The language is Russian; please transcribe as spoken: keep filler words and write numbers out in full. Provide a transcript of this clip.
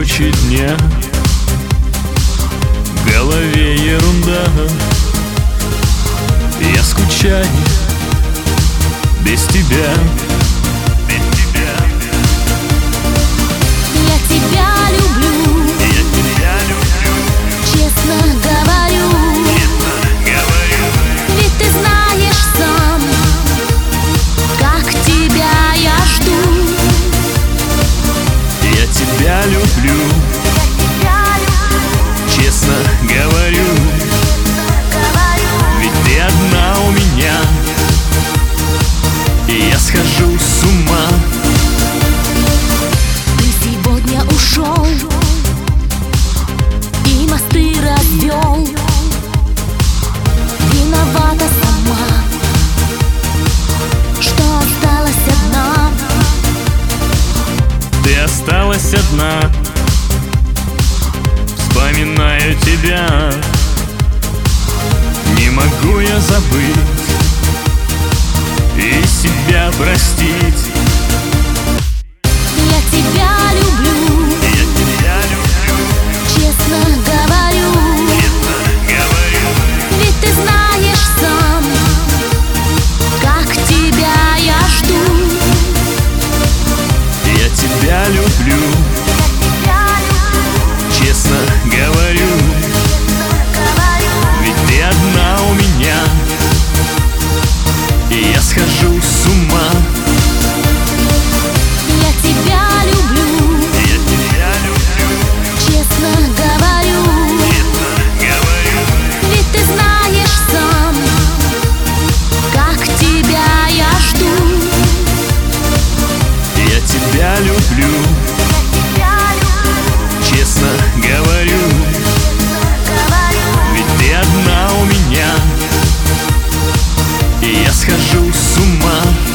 круче дня, в голове ерунда. Я скучаю без тебя, без тебя. Я тебя люблю, Я тебя люблю, честно говорю, честно говорю. ведь ты знаешь сам, как тебя я жду. Я тебя люблю, честно говорю, ведь ты одна у меня, и я схожу с ума. Ты сегодня ушел и мосты развел. Виновата сама, что осталась одна. Ты осталась одна, вспоминаю тебя. Не могу я забыть и себя простить. Я тебя люблю, Я тебя люблю, честно говорю, честно говорю. ведь ты знаешь сам, как тебя я жду. Я тебя люблю, честно говорю, ведь ты одна у меня, и я схожу с ума. Я тебя люблю, Я тебя люблю, честно говорю, честно говорю. ведь ты знаешь сам, как тебя я жду. Я тебя люблю, честно говорю, ведь ты одна у меня, и я схожу с ума.